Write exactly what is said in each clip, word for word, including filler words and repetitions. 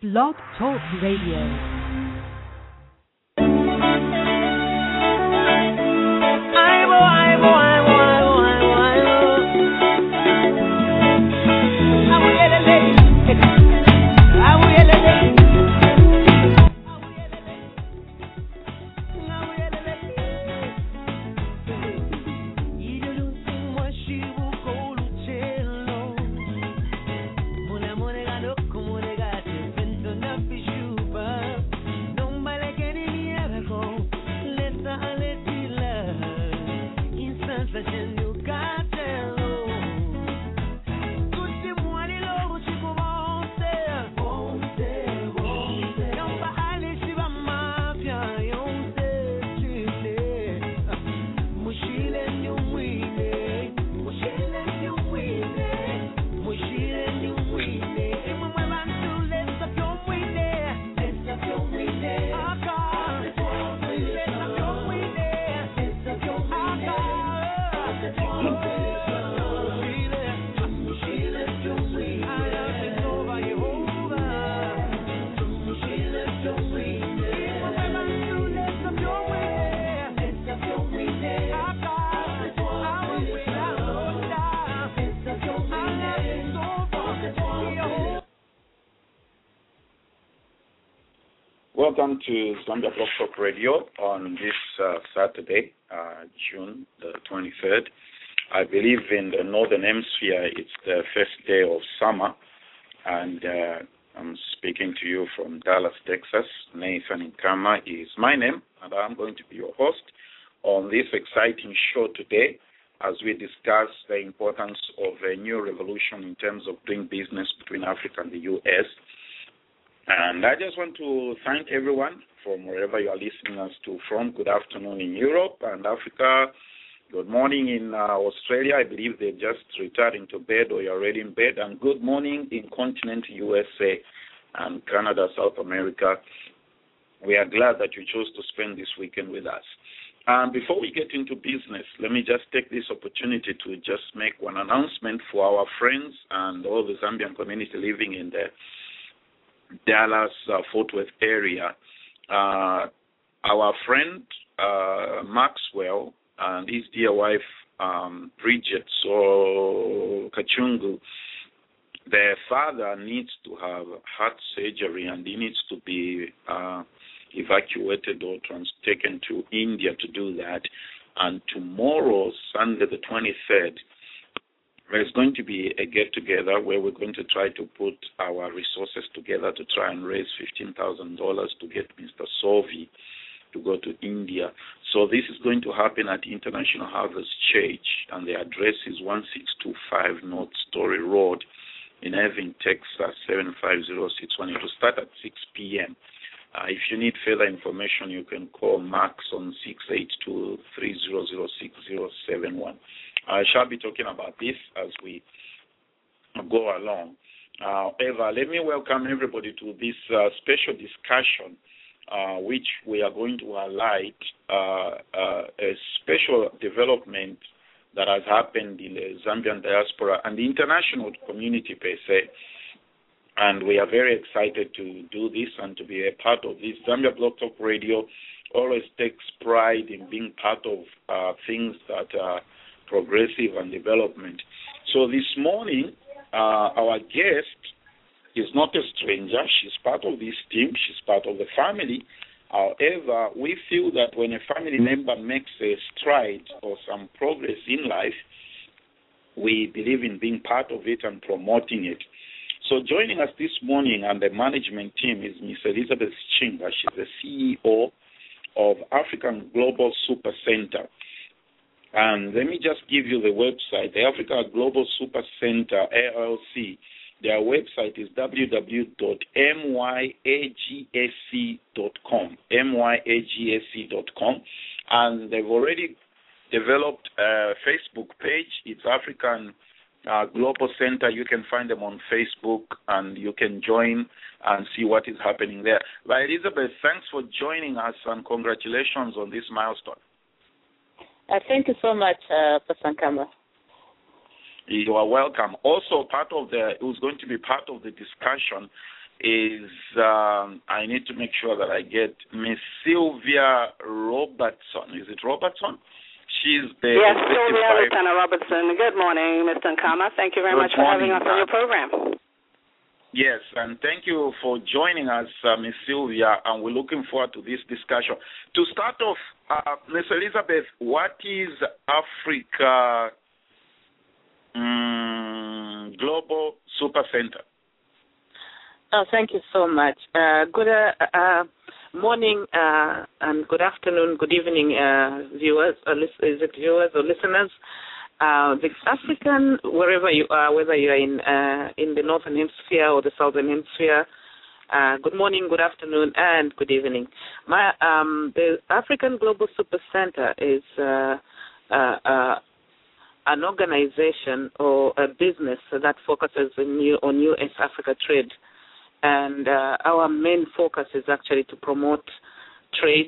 Blog Talk Radio. Welcome to Zambia Blog Talk Radio on this uh, Saturday, uh, June the twenty-third. I believe in the Northern Hemisphere it's the first day of summer, and uh, I'm speaking to you from Dallas, Texas. Nathan Nkama is my name, and I'm going to be your host on this exciting show today as we discuss the importance of a new revolution in terms of doing business between Africa and the U S And I just want to thank everyone from wherever you are listening us to from. Good afternoon in Europe and Africa. Good morning in uh, Australia. I believe they just returned to bed or you're already in bed. And good morning in continent U S A and Canada, South America. We are glad that you chose to spend this weekend with us. Um, before we get into business, let me just take this opportunity to just make one announcement for our friends and all the Zambian community living in the Dallas, uh, Fort Worth area. Uh, our friend uh, Maxwell and his dear wife um, Bridget so Kachungu, their father needs to have heart surgery and he needs to be uh, evacuated or trans- taken to India to do that. And tomorrow, Sunday the twenty-third, there's going to be a get-together where we're going to try to put our resources together to try and raise fifteen thousand dollars to get Mister Solvi to go to India. So this is going to happen at International Harvest Church, and the address is one six two five North Story Road in Irving, Texas, seven five zero six one. It will start at six p.m. Uh, if you need further information, you can call Max on six eight two, three zero zero six zero seven one. I shall be talking about this as we go along. However, uh, let me welcome everybody to this uh, special discussion, uh, which we are going to highlight uh, uh, a special development that has happened in the Zambian diaspora and the international community per se. And we are very excited to do this and to be a part of this. Zambia Blog Talk Radio always takes pride in being part of uh, things that are progressive and development. So this morning, uh, our guest is not a stranger. She's part of this team. She's part of the family. However, we feel that when a family member makes a stride or some progress in life, we believe in being part of it and promoting it. So joining us this morning and the management team is Miss Elizabeth Chinga. She's the C E O of African Global Super Center. And let me just give you the website, the Africa Global Super Center, A L C. Their website is w w w dot m y a g s c dot com, m y a g s c dot com. And they've already developed a Facebook page. It's African uh, Global Center. You can find them on Facebook, and you can join and see what is happening there. But Elizabeth, thanks for joining us, and congratulations on this milestone. Uh, thank you so much, uh, Pastor Nkama. You are welcome. Also, part of the, it was going to be part of the discussion is um, I need to make sure that I get Miss Sylvia Robertson. Is it Robertson? She's the yes, Sylvia Lieutenant Robertson. Good morning, Mister Nkama. Thank you very Good much for morning, having us on your program. Yes, and thank you for joining us, uh, Miss Sylvia, and we're looking forward to this discussion. To start off, uh, Miss Elizabeth, what is Africa um, Global Super Center? Oh, thank you so much. Uh, good uh, uh, morning uh, and good afternoon, good evening, uh, viewers, or lis- is it viewers or listeners. Uh, the African, wherever you are, whether you are in uh, in the Northern Hemisphere or the Southern Hemisphere, uh, good morning, good afternoon, and good evening. My um, the African Global Super Center is uh, uh, uh, an organization or a business that focuses on, new, on U S Africa trade. And uh, our main focus is actually to promote trade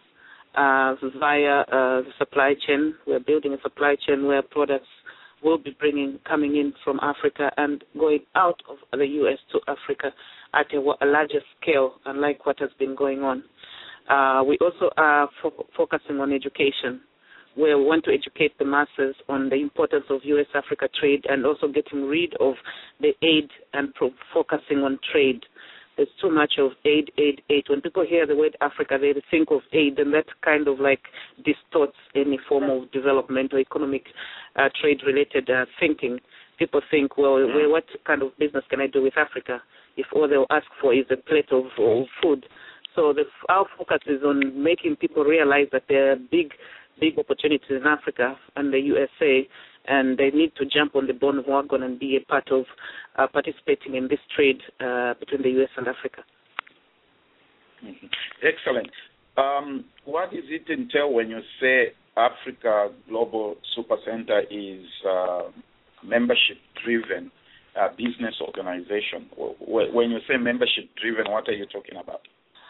uh, via uh, the supply chain. We're building a supply chain where products will be bringing coming in from Africa and going out of the U S to Africa at a, a larger scale, unlike what has been going on. Uh, we also are fo- focusing on education, where we want to educate the masses on the importance of U S Africa trade and also getting rid of the aid and pro- focusing on trade. There's too much of aid, aid, aid. When people hear the word Africa, they think of aid, and that kind of like distorts any form of development or economic uh, trade-related uh, thinking. People think, well, well, what kind of business can I do with Africa if all they'll ask for is a plate of, of food? So the, our focus is on making people realize that there are big big opportunities in Africa and the U S A, and they need to jump on the bandwagon and be a part of uh, participating in this trade uh, between the U S and Africa. Mm-hmm. Excellent. Um, what does it entail when you say Africa Global Super Center is uh, membership-driven uh, business organization? When you say membership-driven, what are you talking about?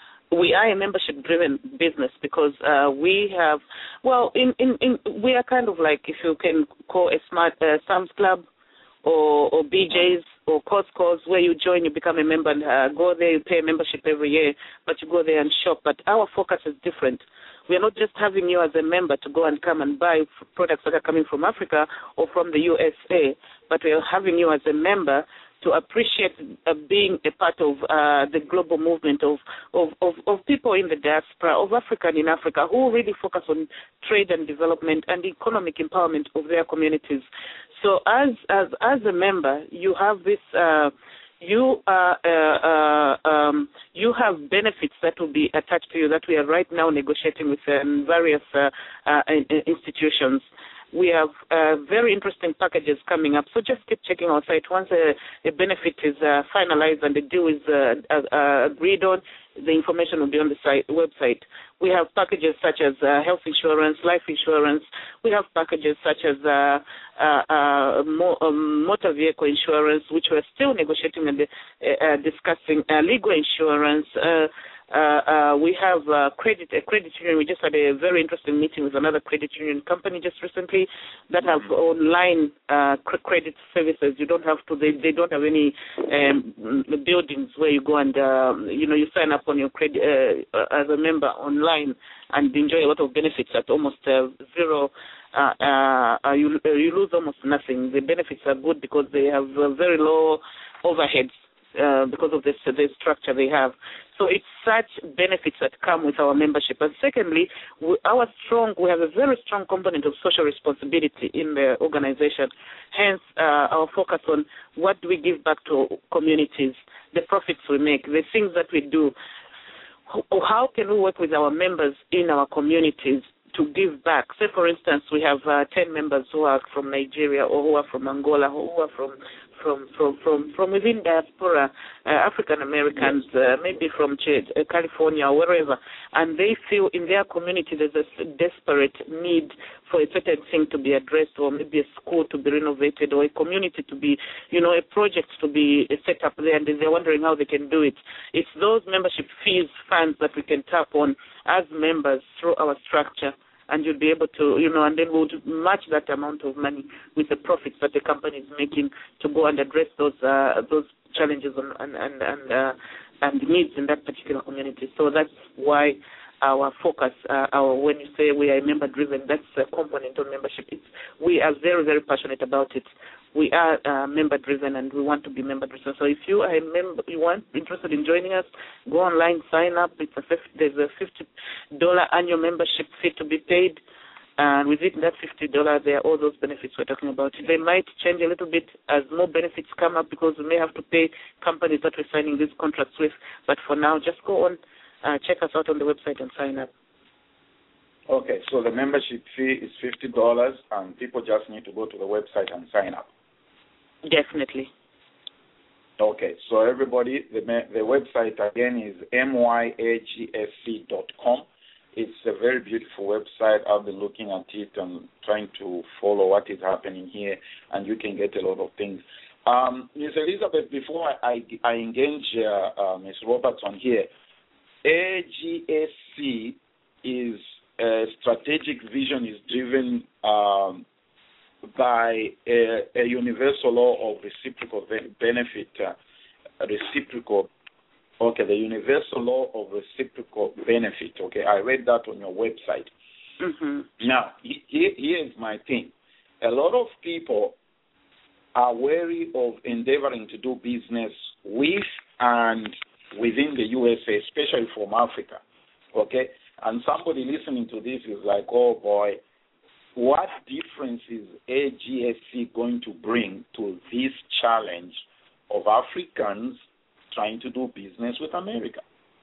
We are a membership-driven business because uh, we have, well, in, in, in we are kind of like, if you can call a smart uh, Sam's Club or, or B J's or Costco's, where you join, you become a member and uh, go there, you pay a membership every year, but you go there and shop. But our focus is different. We are not just having you as a member to go and come and buy products that are coming from Africa or from the U S A, but we are having you as a member to appreciate uh, being a part of uh, the global movement of, of, of, of people in the diaspora, of African in Africa, who really focus on trade and development and economic empowerment of their communities. So as as, as a member, you have this, uh, you, uh, uh, uh, um, you have benefits that will be attached to you that we are right now negotiating with um, various uh, uh, institutions. We have uh, very interesting packages coming up, so just keep checking our site. Once a, a benefit is uh, finalized and the deal is uh, uh, agreed on, the information will be on the site, website. We have packages such as uh, health insurance, life insurance. We have packages such as uh, uh, uh, mo- um, motor vehicle insurance, which we're still negotiating and uh, discussing, uh, legal insurance. Uh, Uh, uh, we have uh, credit, a credit union. We just had a very interesting meeting with another credit union company just recently that have online uh, credit services. You don't have to, they, they don't have any um, buildings where you go and, uh, you know, you sign up on your credit uh, as a member online and enjoy a lot of benefits at almost uh, zero. Uh, uh, you, you lose almost nothing. The benefits are good because they have uh, very low overheads. Uh, because of this, uh, the structure they have. So it's such benefits that come with our membership. And secondly, we, our strong, we have a very strong component of social responsibility in the organization. Hence, uh, our focus on what do we give back to communities, the profits we make, the things that we do. How can we work with our members in our communities to give back? Say, for instance, we have uh, ten members who are from Nigeria or who are from Angola, who are from From, from from from within diaspora, uh, African Americans, uh, maybe from Ch- uh, California or wherever, and they feel in their community there's a desperate need for a certain thing to be addressed, or maybe a school to be renovated, or a community to be, you know, a project to be set up there, and they're wondering how they can do it. It's those membership fees, funds that we can tap on as members through our structure. And you'll be able to, you know, and then we'll match that amount of money with the profits that the company is making to go and address those uh, those challenges and and and and, uh, and needs in that particular community. So that's why our focus, uh, our when you say we are member driven, that's a component of membership. It's, we are very very passionate about it. We are uh, member driven, and we want to be member driven. So if you are a member, you want interested in joining us, go online, sign up. It's a fifty, there's a fifty dollar annual membership fee to be paid, and within that fifty dollars, there are all those benefits we're talking about. They might change a little bit as more benefits come up because we may have to pay companies that we're signing these contracts with. But for now, just go on, uh, check us out on the website and sign up. Okay, so the membership fee is fifty dollars, and people just need to go to the website and sign up. Definitely. Okay, so everybody, the the website again is m y a g s c dot com. It's a very beautiful website. I've been looking at it and trying to follow what is happening here, and you can get a lot of things. Um, Miz Elizabeth, before I, I, I engage uh, uh, Miz Roberts on here, A G S C is uh, strategic vision is driven um, by a, a universal law of reciprocal benefit, uh, reciprocal, okay, the universal law of reciprocal benefit, okay, I read that on your website. Mm-hmm. Now, here, here's my thing. A lot of people are wary of endeavoring to do business with and within the U S A, especially from Africa, okay? And somebody listening to this is like, oh, boy, what difference is A G S C going to bring to this challenge of Africans trying to do business with America?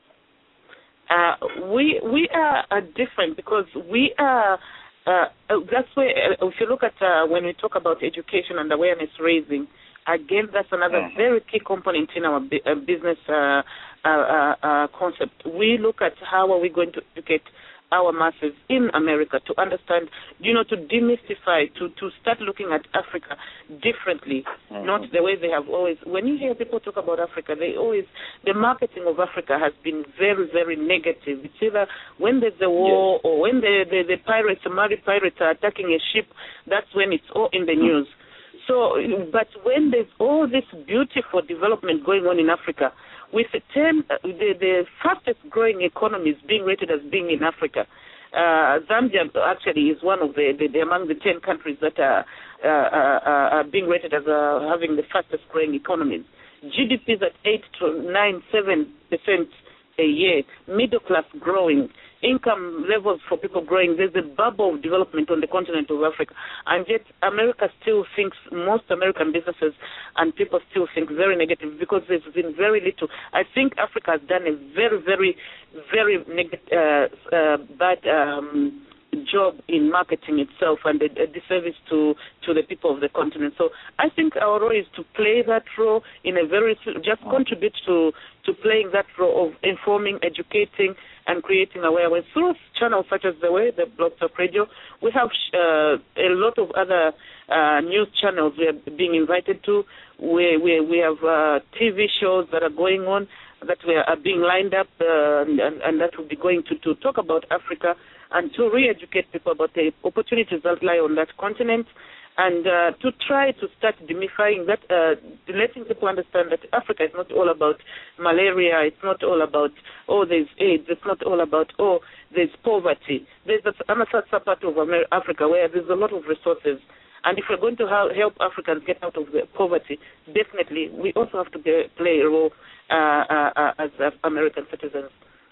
Uh, we we are, are different because we are. Uh, that's where uh, if you look at uh, when we talk about education and awareness raising, again that's another mm-hmm. very key component in our bu- uh, business uh, uh, uh, uh, concept. We look at how are we going to educate our masses in America to understand, you know, to demystify, to, to start looking at Africa differently, mm-hmm. not the way they have always. When you hear people talk about Africa, they always, the marketing of Africa has been very, very negative. It's either when there's a war yes. or when the, the, the pirates, the Mali pirates are attacking a ship, that's when it's all in the news. So, but when there's all this beautiful development going on in Africa, with the, ten, the, the fastest growing economies being rated as being in Africa, uh, Zambia actually is one of the, the, the among the ten countries that are, uh, are, are being rated as uh, having the fastest growing economies. G D P is at eight to nine, seven percent a year. Middle class growing. Income levels for people growing. There's a bubble of development on the continent of Africa. And yet America still thinks, most American businesses and people still think very negative because there's been very little. I think Africa has done a very, very, very neg- uh, uh, bad um, job in marketing itself and a, a disservice to, to the people of the continent. So I think our role is to play that role in a very, just contribute to, to playing that role of informing, educating, and creating awareness through channels such as the way, the Blog Talk Radio. We have uh, a lot of other uh, news channels we are being invited to. We we, we have uh, T V shows that are going on that we are being lined up, uh, and, and that will be going to, to talk about Africa and to re-educate people about the opportunities that lie on that continent, and uh, to try to start demystifying that, uh, letting people understand that Africa is not all about malaria, it's not all about, oh, there's AIDS, it's not all about, oh, there's poverty. There's another part of Africa where there's a lot of resources. And if we're going to help Africans get out of the poverty, definitely we also have to play a role uh, uh, uh, as uh, American citizens.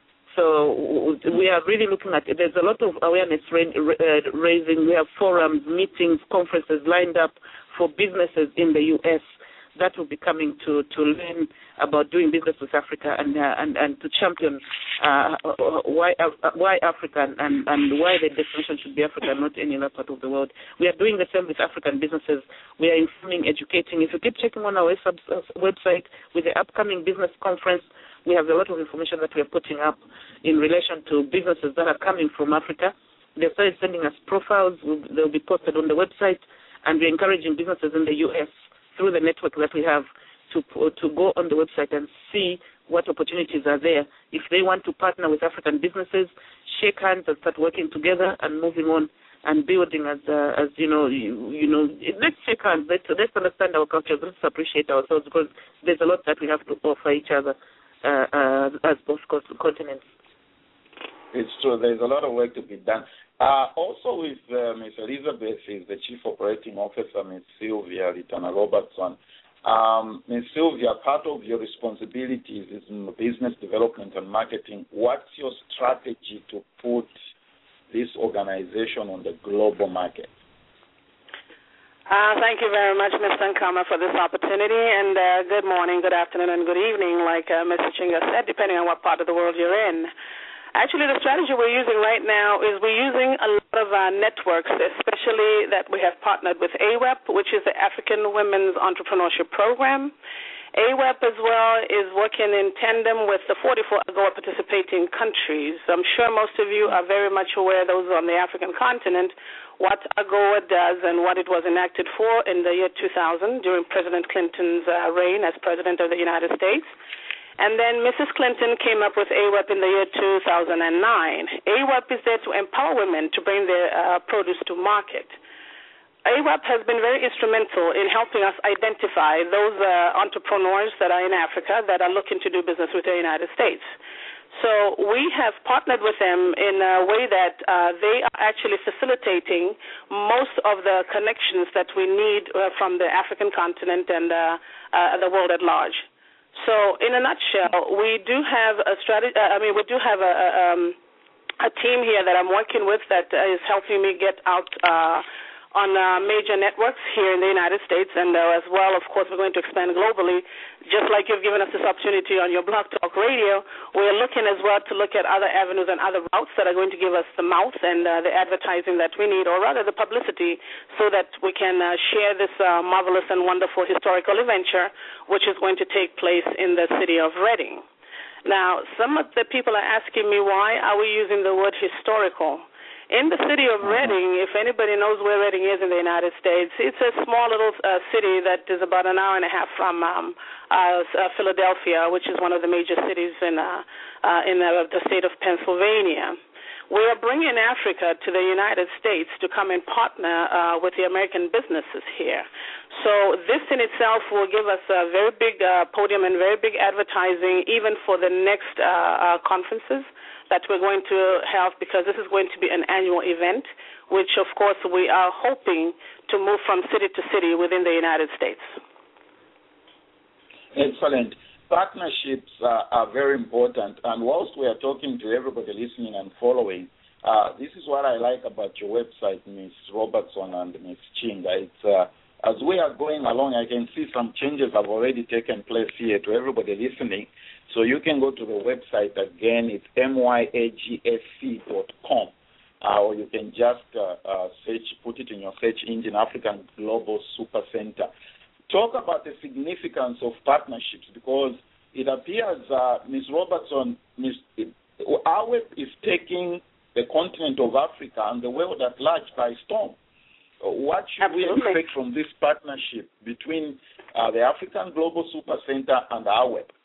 So we are really looking at it. There's a lot of awareness raising. We have forums, meetings, conferences lined up for businesses in the U S that will be coming to, to learn about doing business with Africa and uh, and, and to champion uh, why uh, why Africa and, and why the destination should be Africa, not any other part of the world. We are doing the same with African businesses. We are informing, educating. If you keep checking on our website with the upcoming business conference, we have a lot of information that we are putting up in relation to businesses that are coming from Africa. They started sending us profiles. They'll be posted on the website, and we're encouraging businesses in the U S through the network that we have to to go on the website and see what opportunities are there. If they want to partner with African businesses, shake hands and start working together and moving on and building as uh, as you know you, you know let's shake hands, let's let's understand our cultures, let's appreciate ourselves, because there's a lot that we have to offer each other uh, uh, as both continents. It's true. There's a lot of work to be done. Uh, also with uh, Miz Elizabeth is the Chief Operating Officer, Miz Sylvia Litana Robertson. Um, Miz Sylvia, part of your responsibilities is in business development and marketing. What's your strategy to put this organization on the global market? Uh, thank you very much, Mister Nkama, for this opportunity, and uh, good morning, good afternoon, and good evening, like uh, Mister Chinga said, depending on what part of the world you're in. Actually, the strategy we're using right now is we're using a lot of our networks, especially that we have partnered with A W E P, which is the African Women's Entrepreneurship Program. A W E P as well is working in tandem with the forty-four AGOA participating countries. I'm sure most of you are very much aware, those on the African continent, what AGOA does and what it was enacted for in the year two thousand during President Clinton's uh, reign as President of the United States. And then Missus Clinton came up with A W E P in the year two thousand nine. A W E P is there to empower women to bring their uh, produce to market. A W E P has been very instrumental in helping us identify those uh, entrepreneurs that are in Africa that are looking to do business with the United States. So we have partnered with them in a way that uh, they are actually facilitating most of the connections that we need uh, from the African continent and uh, uh, the world at large. So, in a nutshell, we do have a strategy. Uh, I mean, we do have a, a, um, a team here that I'm working with that is helping me get out uh, on uh, major networks here in the United States, and uh, as well, of course, we're going to expand globally. Just like you've given us this opportunity on your Blog Talk Radio, we're looking as well to look at other avenues and other routes that are going to give us the mouth and uh, the advertising that we need, or rather the publicity, so that we can uh, share this uh, marvelous and wonderful historical adventure, which is going to take place in the city of Reading. Now, some of the people are asking me, why are we using the word historical? In the city of Reading, if anybody knows where Reading is in the United States, it's a small little uh, city that is about an hour and a half from um, uh, uh, Philadelphia, which is one of the major cities in, uh, uh, in uh, the state of Pennsylvania. We are bringing Africa to the United States to come and partner uh, with the American businesses here. So this in itself will give us a very big uh, podium and very big advertising even for the next uh, uh, conferences that we're going to have, because this is going to be an annual event, which, of course, we are hoping to move from city to city within the United States. Excellent. Partnerships uh, are very important, and whilst we are talking to everybody listening and following, uh, this is what I like about your website, Miz Robertson and Miz Chinga. It's, uh, as we are going along, I can see some changes have already taken place here to everybody listening. So you can go to the website again. It's M Y A G S C dot com. Uh, or you can just uh, uh, search, put it in your search engine, African Global Super Center. Talk about the significance of partnerships, because it appears, uh, Miz Robertson, Miz A W E P is taking the continent of Africa and the world at large by storm. What should Absolutely. we expect from this partnership between uh, the African Global Super Center and A W E P?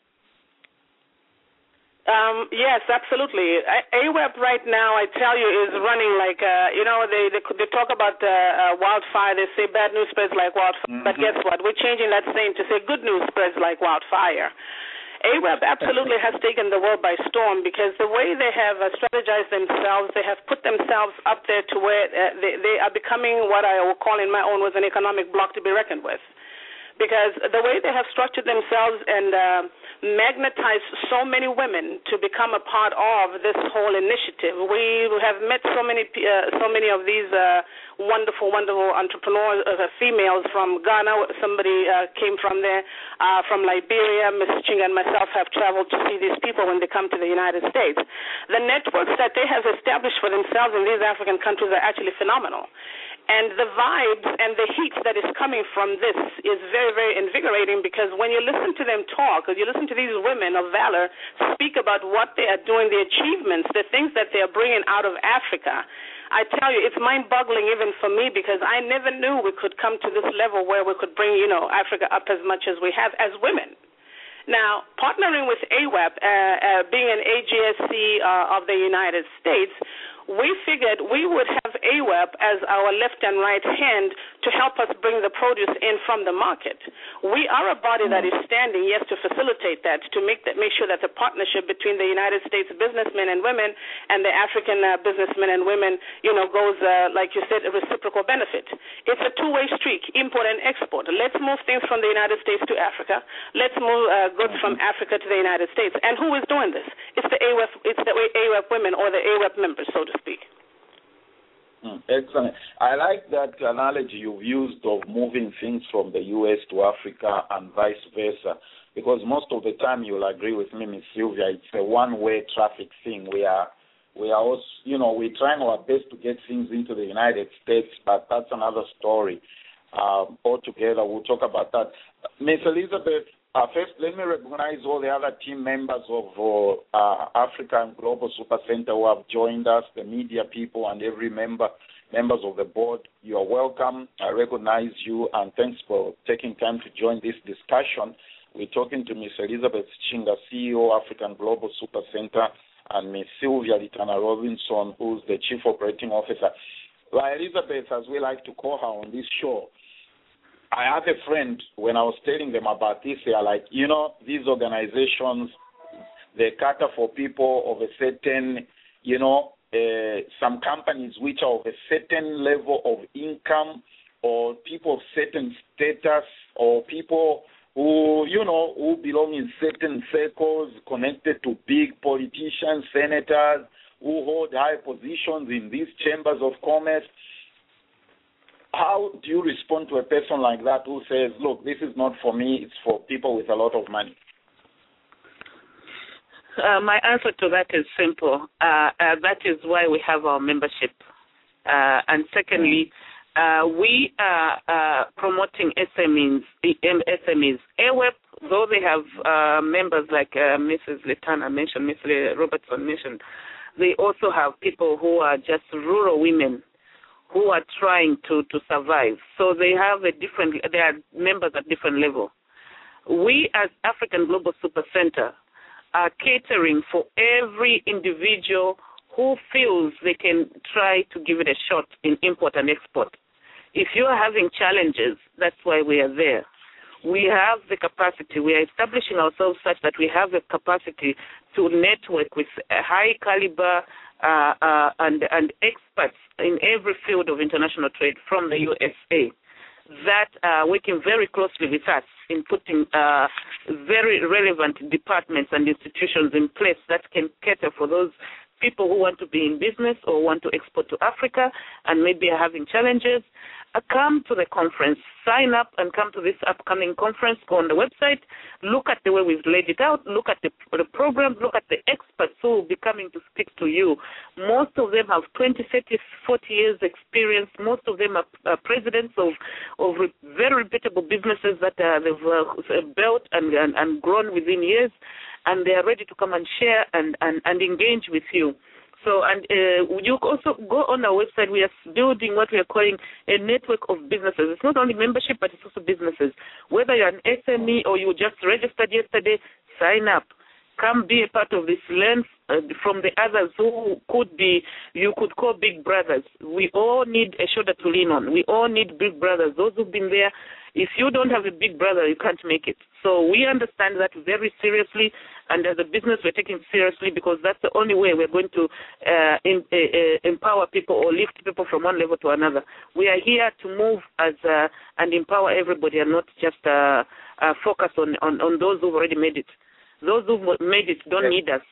Um, yes, absolutely. A W E P right now, I tell you, is running like, uh, you know, they, they they talk about uh, uh, wildfire. They say bad news spreads like wildfire. Mm-hmm. But guess what? We're changing that saying to say good news spreads like wildfire. A W E P absolutely has taken the world by storm, because the way they have uh, strategized themselves, they have put themselves up there to where uh, they, they are becoming what I will call in my own words an economic bloc to be reckoned with. Because the way they have structured themselves and uh, magnetized so many women to become a part of this whole initiative. We have met so many uh, so many of these uh, wonderful, wonderful entrepreneurs, uh, females from Ghana. Somebody uh, came from there, uh, from Liberia. Missus Chinga and myself have traveled to see these people when they come to the United States. The networks that they have established for themselves in these African countries are actually phenomenal. And the vibes and the heat that is coming from this is very, very invigorating, because when you listen to them talk, or you listen to these women of valor speak about what they are doing, the achievements, the things that they are bringing out of Africa, I tell you, it's mind-boggling even for me, because I never knew we could come to this level where we could bring, you know, Africa up as much as we have as women. Now, partnering with A W E P, uh, uh, being an A G S C uh, of the United States, we figured we would have A W E P as our left and right hand to help us bring the produce in from the market. We are a body that is standing, yes, to facilitate that, to make that, make sure that the partnership between the United States businessmen and women and the African uh, businessmen and women, you know, goes, uh, like you said, a reciprocal benefit. It's a two-way street, import and export. Let's move things from the United States to Africa. Let's move uh, goods from Africa to the United States. And who is doing this? It's the A W E P, it's the A W E P women or the A W E P members, so to speak. Mm, excellent. I like that analogy you've used of moving things from the U S to Africa and vice versa, because most of the time you'll agree with me, Miz Sylvia, it's a one-way traffic thing. We are, we are also, you know, we're trying our best to get things into the United States, but that's another story. Um, altogether, we'll talk about that. Miz Elizabeth, uh, first, let me recognize all the other team members of uh, African Global Super Center who have joined us, the media people and every member, members of the board. You are welcome. I recognize you, and thanks for taking time to join this discussion. We're talking to Miz Elizabeth Chinga, C E O, African Global Super Center, and Miz Sylvia Litana Robinson, who's the Chief Operating Officer. Well, Elizabeth, as we like to call her on this show, I had a friend, when I was telling them about this, they are like, you know, these organizations, they cater for people of a certain, you know, uh, some companies which are of a certain level of income, or people of certain status, or people who, you know, who belong in certain circles connected to big politicians, senators, who hold high positions in these chambers of commerce. How do you respond to a person like that who says, look, this is not for me, it's for people with a lot of money? Uh, my answer to that is simple. Uh, uh, that is why we have our membership. Uh, and secondly, uh, we are uh, promoting S M Es. S M Es. A W E P, though they have uh, members like uh, Missus Letana mentioned, Missus Robertson mentioned, they also have people who are just rural women who are trying to, to survive. So they have a different, they are members at different level. We as African Global Super Center are catering for every individual who feels they can try to give it a shot in import and export. If you are having challenges, that's why we are there. We have the capacity. We are establishing ourselves such that we have the capacity to network with a high caliber uh, uh, and, and experts in every field of international trade from the U S A that are working very closely with us in putting uh, very relevant departments and institutions in place that can cater for those people who want to be in business or want to export to Africa and maybe are having challenges. Uh, come to the conference, sign up and come to this upcoming conference, go on the website, look at the way we've laid it out, look at the, the programs, look at the experts who will be coming to speak to you. Most of them have twenty, thirty, forty years experience. Most of them are, are presidents of, of very reputable businesses that uh, they've uh, built and, and, and grown within years, and they are ready to come and share and, and, and engage with you. So, and uh, you also go on our website. We are building what we are calling a network of businesses. It's not only membership, but it's also businesses. Whether you're an S M E or you just registered yesterday, sign up. Come be a part of this. Learn uh, from the others who could be, you could call big brothers. We all need a shoulder to lean on. We all need big brothers. Those who've been there. If you don't have a big brother, you can't make it. So we understand that very seriously, and as a business, we're taking it seriously because that's the only way we're going to uh, in, uh, empower people or lift people from one level to another. We are here to move as uh, and empower everybody and not just uh, uh, focus on, on, on those who've already made it. Those who've made it don't yes. need us.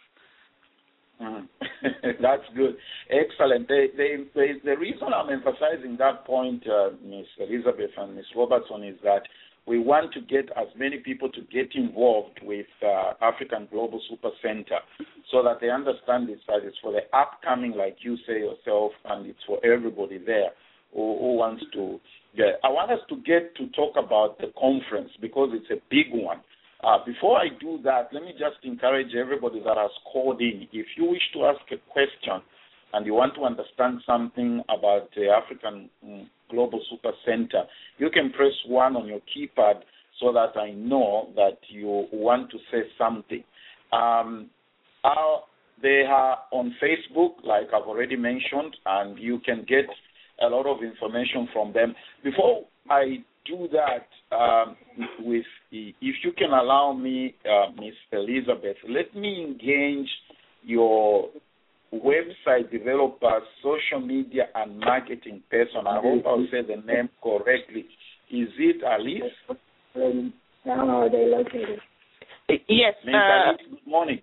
Mm. That's good. Excellent. They, they, they, the reason I'm emphasizing that point, uh, Miz Elizabeth and Miz Robertson, is that we want to get as many people to get involved with uh, African Global Super Center so that they understand this, that it's for the upcoming, like you say yourself, and it's for everybody there who, who wants to get. I want us to get to talk about the conference because it's a big one. Uh, before I do that, let me just encourage everybody that has called in. If you wish to ask a question and you want to understand something about the African um, Global Super Center, you can press one on your keypad so that I know that you want to say something. Um, our, They are on Facebook, like I've already mentioned, and you can get a lot of information from them. Before I do that, um, with the, if you can allow me, uh, Miss Elizabeth, let me engage your website developer, social media, and marketing person. I hope I'll say the name correctly. Is it Alice? How are they located? Yes. Miss Uh, Alice, good morning.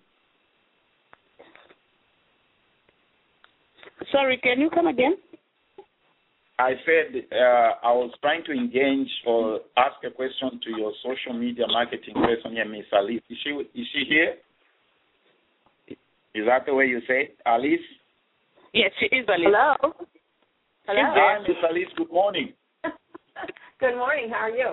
sorry, can you come again? I said uh, I was trying to engage or ask a question to your social media marketing person here, Miss Alice. Is she is she here? Is that the way you say it, Alice? Yes, she is Alice. Hello. Hello. Hi, Miss Alice. Good morning. Good morning. How are you?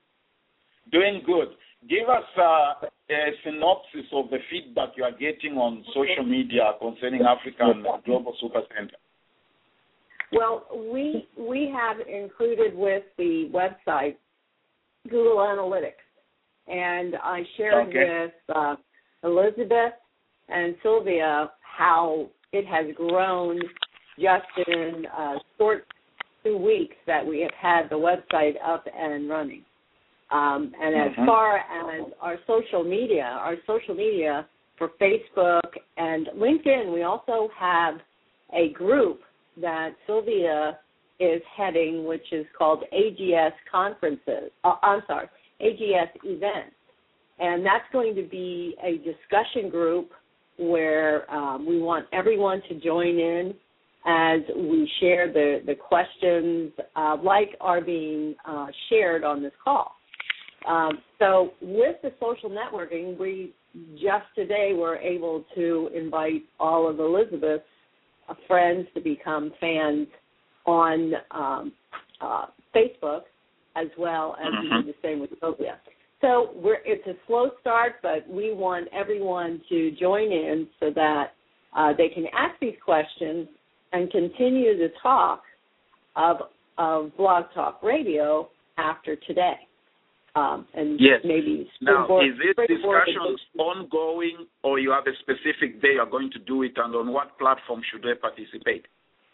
Doing good. Give us uh, a synopsis of the feedback you are getting on social media concerning African Global Super Center. Well, we we have included with the website Google Analytics, and I shared Okay. with uh, Elizabeth and Sylvia how it has grown just in a short two weeks that we have had the website up and running. Um, and as Mhm. far as our social media, our social media for Facebook and LinkedIn, we also have a group that Sylvia is heading, which is called A G S Conferences. Uh, I'm sorry, A G S Events. And that's going to be a discussion group where um, we want everyone to join in as we share the, the questions uh, like are being uh, shared on this call. Um, so with the social networking, we just today were able to invite all of Elizabeth's uh, friends to become fans on um, uh, Facebook, as well as Mhm. we did the same with Sylvia. So we're, it's a slow start, but we want everyone to join in so that uh, they can ask these questions and continue the talk of, of Blog Talk Radio after today. Um, and Yes. maybe Now, springboard- is it springboard discussions ongoing, or you have a specific day you're going to do it, and on what platform should they participate?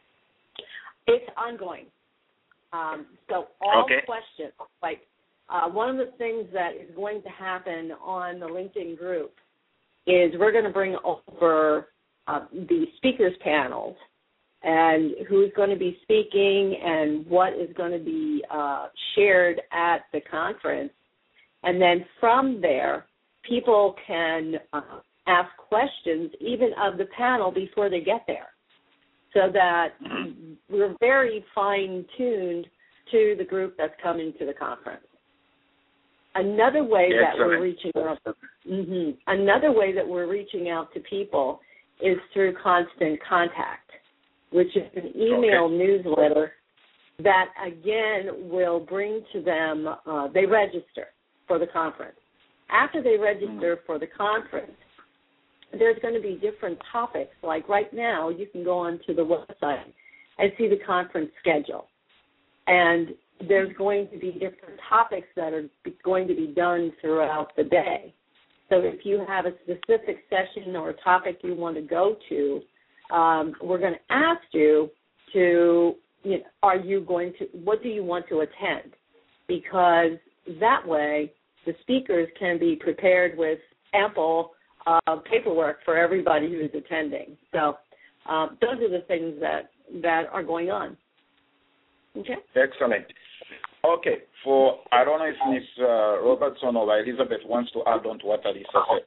It's ongoing. Um, so all Okay. questions, like uh, one of the things that is going to happen on the LinkedIn group is we're going to bring over uh, the speakers panels and who's going to be speaking and what is going to be uh, shared at the conference. And then from there, people can uh, ask questions even of the panel before they get there, so that we're very fine-tuned to the group that's coming to the conference. Another way that Excellent. we're reaching out, mm-hmm, another way that we're reaching out to people is through Constant Contact, which is an email Okay. newsletter that, again, will bring to them, uh, they register for the conference. After they register for the conference, there's going to be different topics. Like right now, you can go onto the website and see the conference schedule. And there's going to be different topics that are going to be done throughout the day. So if you have a specific session or a topic you want to go to, um, we're going to ask you to, you know, are you going to, what do you want to attend? Because that way the speakers can be prepared with ample uh, paperwork for everybody who is attending. So um, those are the things that, that are going on. Okay. Excellent. Okay, for, I don't know if Miz Uh, Robertson or Elizabeth wants to add on to what Alisa said.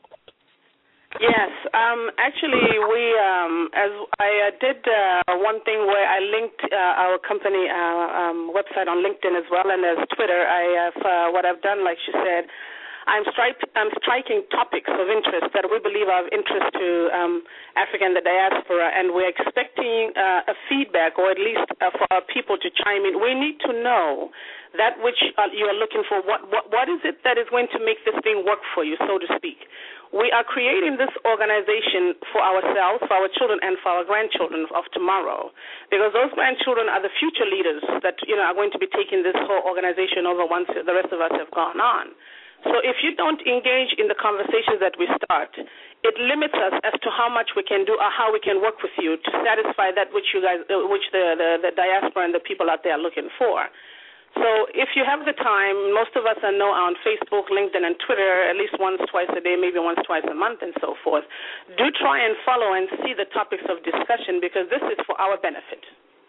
Yes, um, actually, we um, as I uh, did uh, one thing where I linked uh, our company uh, um, website on LinkedIn as well, and as Twitter. I have uh, what I've done, like she said, I'm, stri- I'm striking topics of interest that we believe are of interest to um, Africa and the diaspora, and we're expecting uh, a feedback, or at least uh, for our people to chime in. We need to know that which uh, you are looking for. What, what what is it that is going to make this thing work for you, so to speak? We are creating this organization for ourselves, for our children, and for our grandchildren of tomorrow, because those grandchildren are the future leaders that, you know, are going to be taking this whole organization over once the rest of us have gone on. So if you don't engage in the conversations that we start, it limits us as to how much we can do or how we can work with you to satisfy that which you guys, uh, which the, the, the diaspora and the people out there are looking for. So if you have the time, most of us are now on Facebook, LinkedIn, and Twitter at least once, twice a day, maybe once, twice a month, and so forth. Do try and follow and see the topics of discussion because this is for our benefit.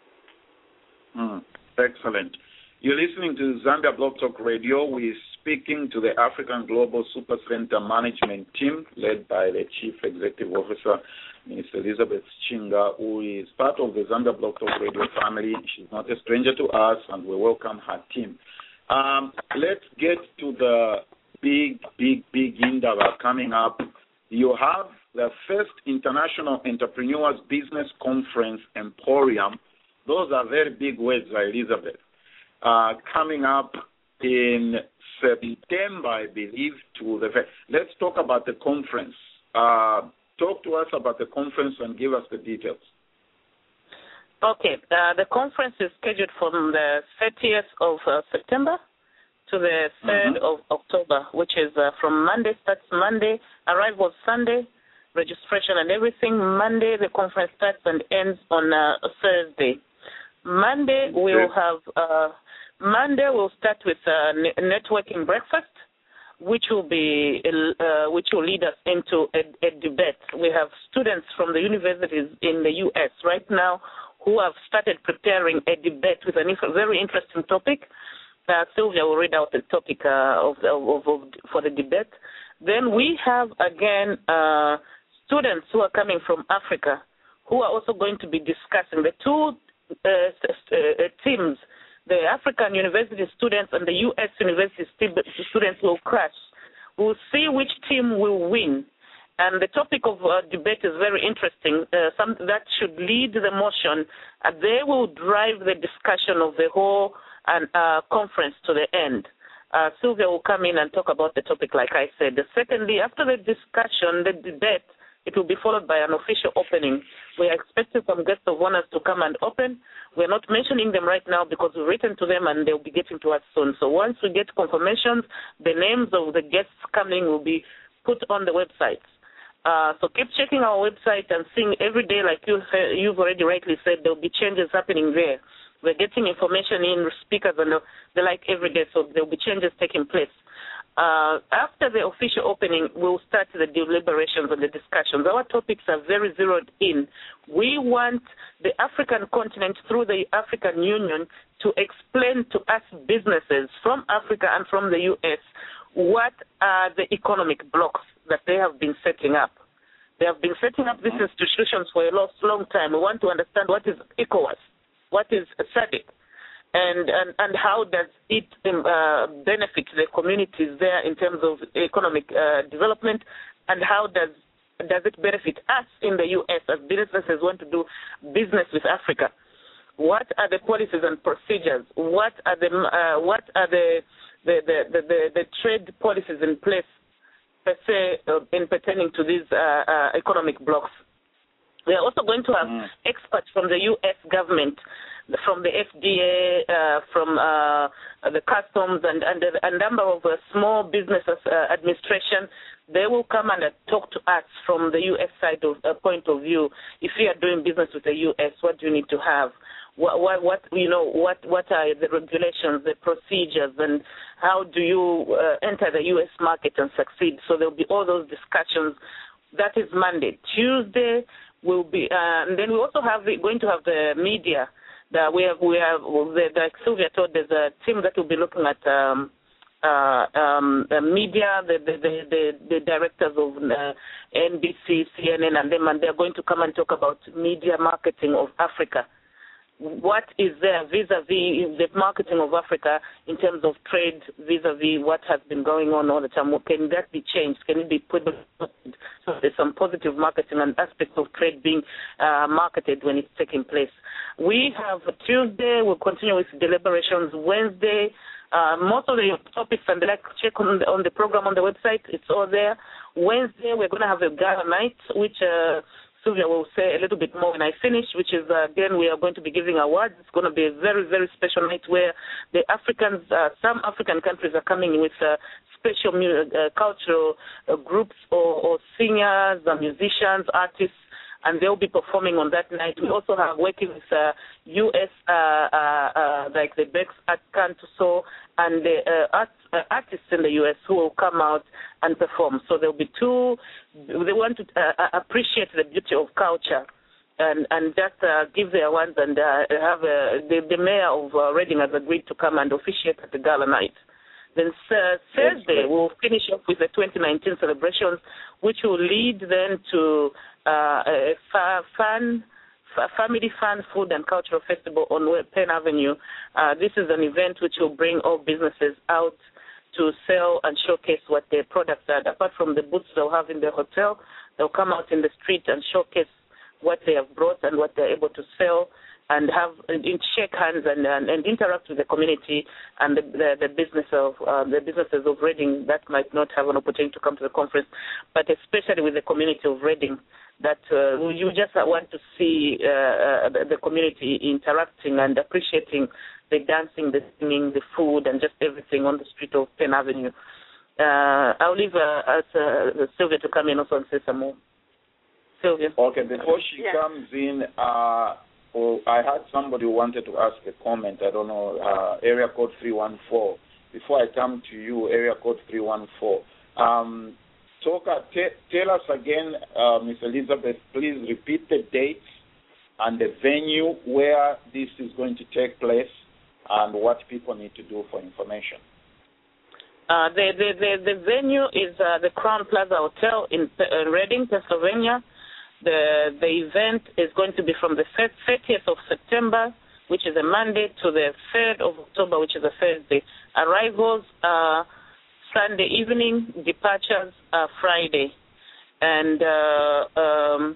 Mm, excellent. You're listening to Zambia Blog Talk Radio. We're speaking to the African Global Super Center Management Team led by the Chief Executive Officer, Minister Elizabeth Chinga, who is part of the Zambia Blog Talk Radio family. She's not a stranger to us, and we welcome her team. Um, let's get to the big, big, big Indaba coming up. You have the first International Entrepreneurs Business Conference Emporium. Those are very big words, Elizabeth. Uh, coming up in September, I believe. To the let's talk about the conference. Uh, talk to us about the conference and give us the details. Okay, uh, the conference is scheduled from the thirtieth of uh, September to the third mm-hmm. of October, which is uh, from Monday. Starts Monday. Arrival Sunday. Registration and everything. Monday the conference starts and ends on uh, Thursday. Monday okay. we'll have. Uh, Monday we'll start with a networking breakfast, which will be uh, which will lead us into a, a debate. We have students from the universities in the U S right now who have started preparing a debate with a inf- very interesting topic. Uh, Sylvia will read out the topic uh, of, of, of for the debate. Then we have again uh, students who are coming from Africa who are also going to be discussing the two uh, uh, teams. The African university students and the U S university students will crash. We'll see which team will win. And the topic of uh, debate is very interesting, uh, something that should lead the motion. Uh, they will drive the discussion of the whole uh, conference to the end. Uh, Sylvia will come in and talk about the topic, like I said. Secondly, after the discussion, the debate, it will be followed by an official opening. We are expecting some guests of honors to come and open. We're not mentioning them right now because we've written to them and they'll be getting to us soon. So once we get confirmations, the names of the guests coming will be put on the website. Uh, so keep checking our website and seeing every day, like you, you've already rightly said, there'll be changes happening there. We're getting information in, speakers and the like every day, so there'll be changes taking place. Uh, after the official opening, we'll start the deliberations and the discussions. Our topics are very zeroed in. We want the African continent, through the African Union, to explain to us businesses from Africa and from the U S what are the economic blocks that they have been setting up. They have been setting up these institutions for a long, long time. We want to understand what is ECOWAS, what is SADC, and, and, and how does it uh, benefit the communities there in terms of economic uh, development, and how does does it benefit us in the U S as businesses want to do business with Africa? What are the policies and procedures? What are the uh, what are the the, the, the, the the trade policies in place per se uh, in pertaining to these uh, uh, economic blocks? We are also going to have mm. experts from the U S government, from the F D A, uh, from uh, the customs, and, and a number of uh, small businesses uh, administration. They will come and uh, talk to us from the U S side of uh, point of view. If you are doing business with the U S, what do you need to have? What, what, what you know, what, what are the regulations, the procedures, and how do you uh, enter the U S market and succeed? So there will be all those discussions. That is Monday. Tuesday will be, uh, and then we also have the, going to have the media. The, we have, we have, the, like Sylvia told, there's a team that will be looking at um, uh, um, the media, the the, the, the, the directors of uh, N B C, C N N, and them, and they're going to come and talk about media marketing of Africa. What is there vis-a-vis the marketing of Africa in terms of trade vis-a-vis what has been going on all the time? Can that be changed? Can it be put? So there's some positive marketing and aspects of trade being uh, marketed when it's taking place. We have Tuesday, we'll continue with deliberations. Wednesday, uh, most of the topics, and like check on the, on the program on the website, it's all there. Wednesday, we're going to have a gala night, which uh, Sylvia will say a little bit more when I finish, which is, uh, again, we are going to be giving awards. It's going to be a very, very special night where the Africans, uh, some African countries are coming with uh, special mu- uh, cultural uh, groups or, or singers, uh, musicians, artists, and they'll be performing on that night. We also have working with uh, U S, uh, uh, uh, like the Bex Art Cantuso, and the uh, art, uh, artists in the U S who will come out and perform. So there'll be two, they want to uh, appreciate the beauty of culture and, and just uh, give their ones and uh, have uh, the, the mayor of uh, Reading has agreed to come and officiate at the gala night. Then uh, Thursday, we'll finish up with the twenty nineteen celebrations, which will lead then to uh, a fa- fun, fa- family fun food and cultural festival on Penn Avenue. Uh, this is an event which will bring all businesses out to sell and showcase what their products are. Apart from the booths they'll have in their hotel, they'll come out in the street and showcase what they have brought and what they're able to sell, and have and shake hands and, and, and interact with the community and the, the, the business of uh, the businesses of Reading that might not have an opportunity to come to the conference, but especially with the community of Reading, that uh, you just want to see uh, the, the community interacting and appreciating the dancing, the singing, the food, and just everything on the street of Penn Avenue. Uh, I'll leave uh, as, uh, Sylvia to come in also and say some more. Sylvia. Okay, before she yeah. comes in, uh, oh, I had somebody who wanted to ask a comment. I don't know, uh, area code three one four. Before I come to you, area code three one four. Um, Toka, t- tell us again, uh, Miss Elizabeth, please repeat the dates and the venue where this is going to take place and what people need to do for information. Uh, the, the, the, the venue is uh, the Crown Plaza Hotel in uh, Reading, Pennsylvania. The the event is going to be from the thirtieth of September, which is a Monday, to the third of October, which is a Thursday. Arrivals are Sunday evening, departures are Friday. And uh, um,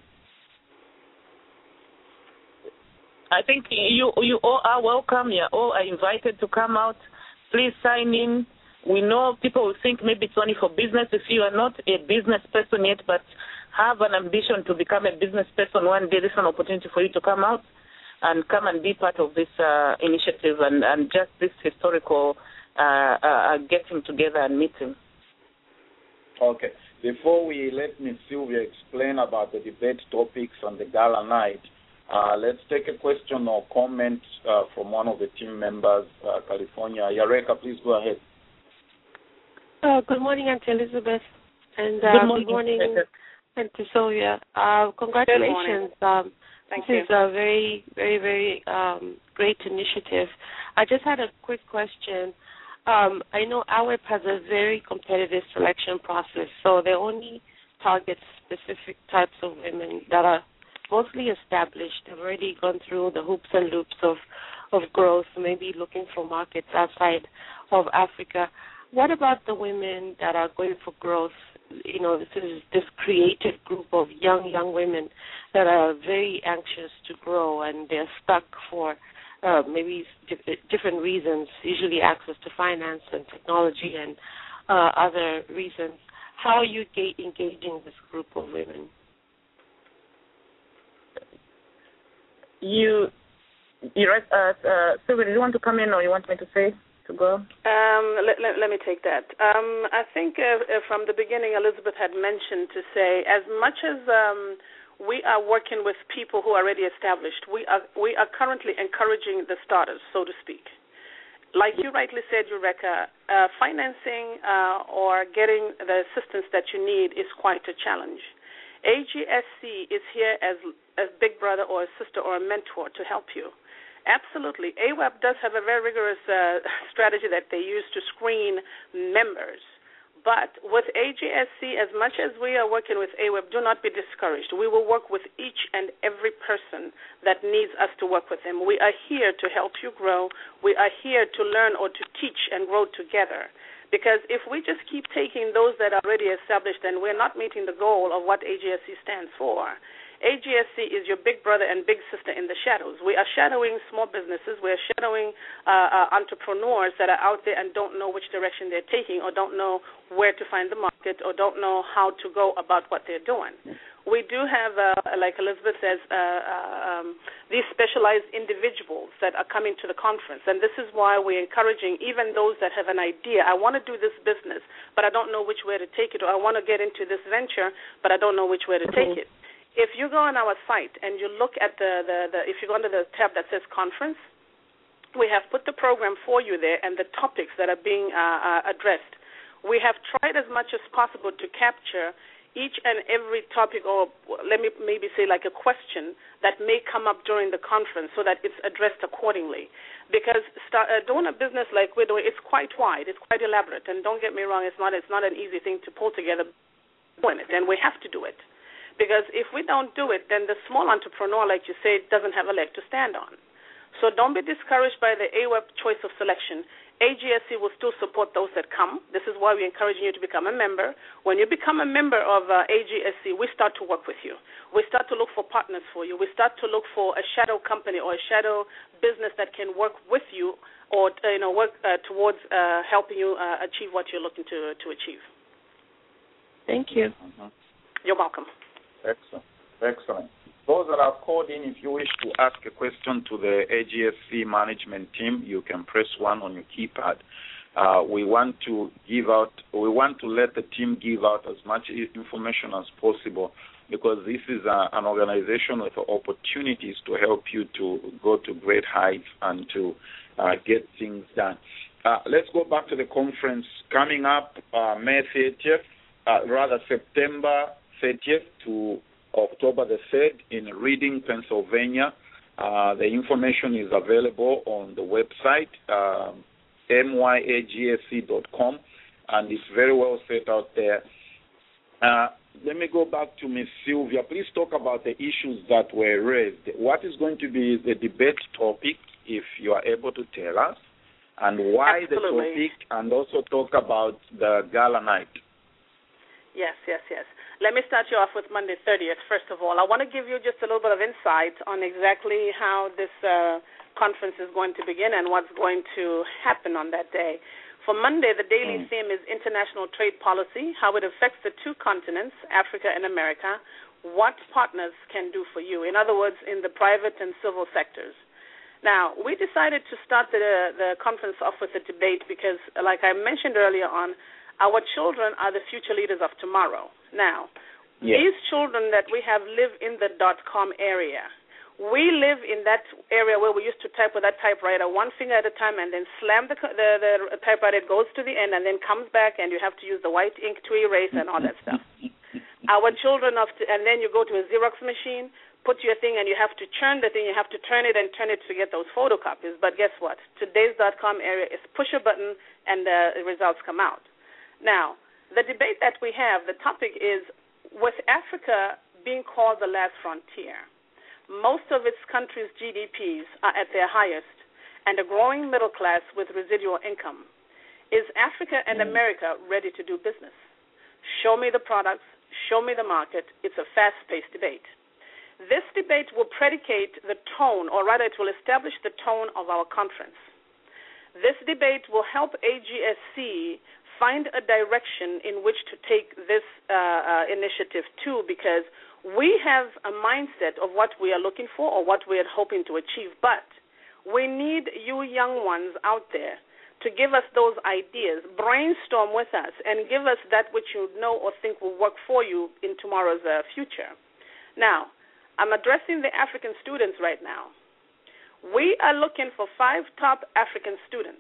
I think you you all are welcome. You all are invited to come out. Please sign in. We know people will think maybe it's only for business. If you are not a business person yet, but have an ambition to become a business person one day, this is an opportunity for you to come out and come and be part of this uh, initiative and, and just this historical uh, uh, getting together and meeting. Okay. Before we let Miz Sylvia explain about the debate topics on the gala night, uh, let's take a question or comment uh, from one of the team members, uh, California. Yareka, please go ahead. Uh, good morning, Auntie Elizabeth. And uh, good morning, good morning Auntie Sylvia. Uh, congratulations. Um, Thank this you. is a very, very, very um, great initiative. I just had a quick question. Um, I know A W E P has a very competitive selection process, so they only target specific types of women that are mostly established. They've already gone through the hoops and loops of, of growth, maybe looking for markets outside of Africa. What about the women that are going for growth? You know, this is this creative group of young, young women that are very anxious to grow, and they're stuck for uh, maybe di- different reasons, usually access to finance and technology and uh, other reasons. How are you ga- engaging this group of women? You, you uh, uh, Sylvia, do you want to come in or you want me to say? To go? Um, let, let, let me take that. Um, I think uh, uh, from the beginning, Elizabeth had mentioned to say, as much as um, we are working with people who are already established, we are we are currently encouraging the starters, so to speak. Like you rightly said, Eureka, uh, financing uh, or getting the assistance that you need is quite a challenge. A G S C is here as as big brother or a sister or a mentor to help you. Absolutely. A W E P does have a very rigorous uh, strategy that they use to screen members. But with A G S C, as much as we are working with A W E P, do not be discouraged. We will work with each and every person that needs us to work with them. We are here to help you grow. We are here to learn or to teach and grow together. Because if we just keep taking those that are already established, then we're not meeting the goal of what A G S C stands for. A G S C is your big brother and big sister in the shadows. We are shadowing small businesses. We are shadowing uh, uh, entrepreneurs that are out there and don't know which direction they're taking or don't know where to find the market or don't know how to go about what they're doing. we do have, uh, like Elizabeth says, uh, uh, um, these specialized individuals that are coming to the conference. And this is why we're encouraging even those that have an idea. I want to do this business, but I don't know which way to take it. Or I want to get into this venture, but I don't know which way to take it. If you go on our site and you look at the, the, the if you go under the tab that says conference, we have put the program for you there and the topics that are being uh, uh, addressed. We have tried as much as possible to capture each and every topic, or let me maybe say like a question that may come up during the conference so that it's addressed accordingly. Because start, uh, doing a business like we're doing, it's quite wide, it's quite elaborate, and don't get me wrong, it's not it's not an easy thing to pull together, doing it, and we have to do it. Because if we don't do it, then the small entrepreneur, like you say, doesn't have a leg to stand on. So don't be discouraged by the A W E B choice of selection. A G S C will still support those that come. This is why we're encouraging you to become a member. When you become a member of uh, A G S C, we start to work with you. We start to look for partners for you. We start to look for a shadow company or a shadow business that can work with you or uh, you know work uh, towards uh, helping you uh, achieve what you're looking to to achieve. Thank you. Mm-hmm. You're welcome. Excellent. Excellent. Those that have called in, if you wish to ask a question to the A G S C management team, you can press one on your keypad. Uh, we want to give out, we want to let the team give out as much information as possible because this is a, an organization with opportunities to help you to go to great heights and to uh, get things done. Uh, let's go back to the conference coming up uh, May thirtieth, uh, rather September thirtieth to October the third in Reading, Pennsylvania. Uh, the information is available on the website, uh, m y a g s c dot com, and it's very well set out there. Uh, let me go back to Miz Sylvia. Please talk about the issues that were raised. What is going to be the debate topic, if you are able to tell us, and why Absolutely. the topic, and also talk about the gala night. Yes, yes, yes. Let me start you off with Monday thirtieth. First of all, I want to give you just a little bit of insight on exactly how this uh, conference is going to begin and what's going to happen on that day. For Monday, the daily mm. theme is international trade policy, how it affects the two continents, Africa and America, what partners can do for you. In other words, in the private and civil sectors. Now, we decided to start the, the conference off with a debate because, like I mentioned earlier on, our children are the future leaders of tomorrow. Now, yes. These children that we have live in the dot-com area. We live in that area where we used to type with that typewriter one finger at a time and then slam the, the, the typewriter, it goes to the end and then comes back and you have to use the white ink to erase and all that stuff. Our children, of t- and then you go to a Xerox machine, put your thing and you have to churn the thing, you have to turn it and turn it to get those photocopies. But guess what? Today's dot-com area is push a button and the results come out. Now, the debate that we have, the topic is, with Africa being called the last frontier, most of its countries' G D Ps are at their highest, and a growing middle class with residual income. Is Africa and mm. America ready to do business? Show me the products, show me the market. It's a fast-paced debate. This debate will predicate the tone, or rather it will establish the tone of our conference. This debate will help A G S C find a direction in which to take this uh, uh, initiative to, because we have a mindset of what we are looking for or what we are hoping to achieve, but we need you young ones out there to give us those ideas, brainstorm with us, and give us that which you know or think will work for you in tomorrow's uh, future. Now, I'm addressing the African students right now. We are looking for five top African students